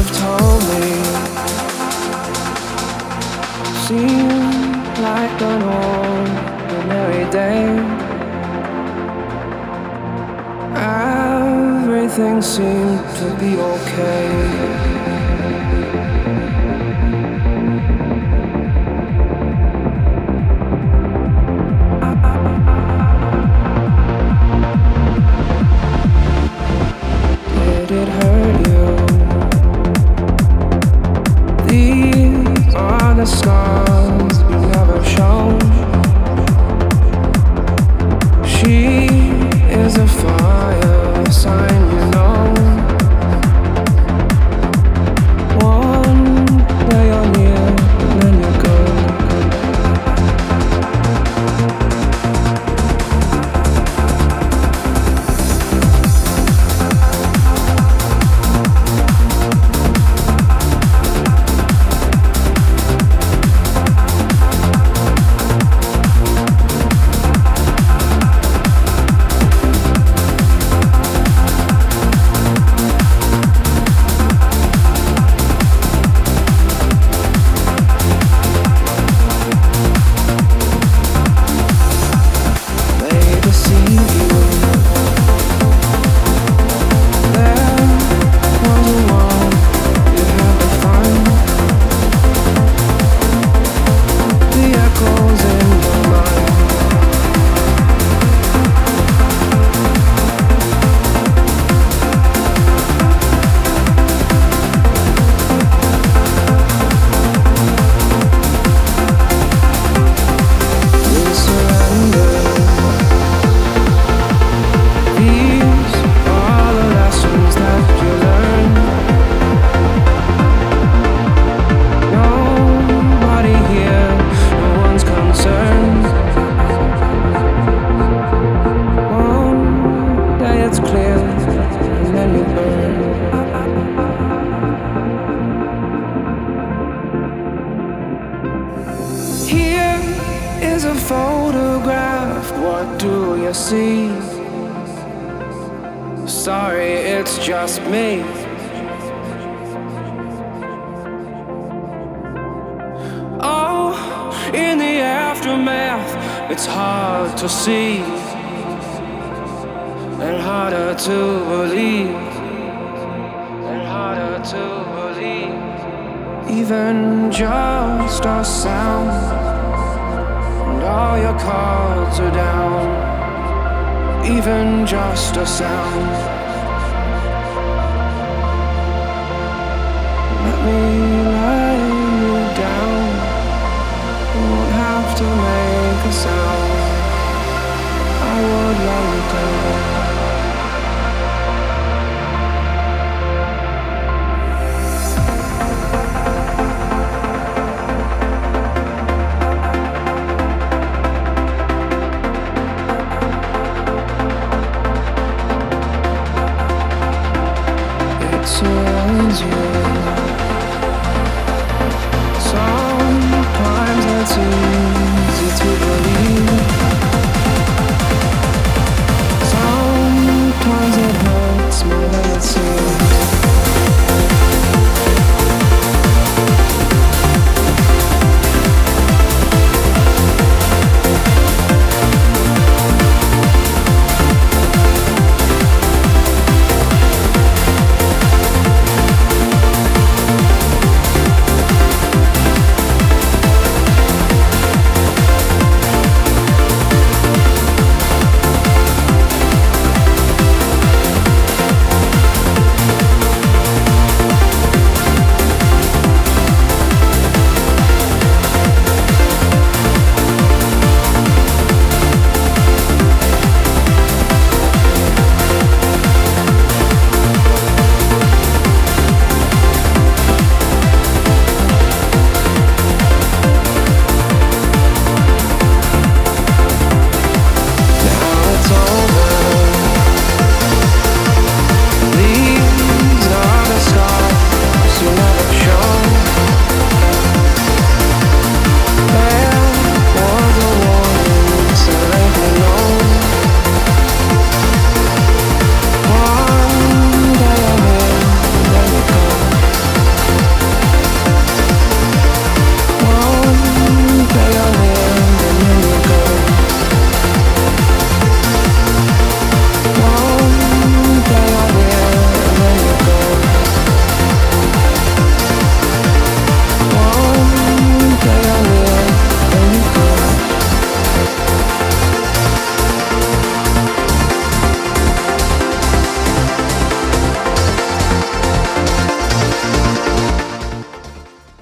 have told me seemed like an ordinary day. Everything seemed to be okay. It hurt you. These are the scars you never shown. She is a fire sign, you know. One day you're near, and then you go. A photograph, what do you see? Sorry, it's just me. Oh, in the aftermath, it's hard to see and harder to believe, and harder to believe. Even just a sound, all your cards are down, even just a sound. Let me lay you down, you won't have to make a sound. I would let you go. Surrounds you.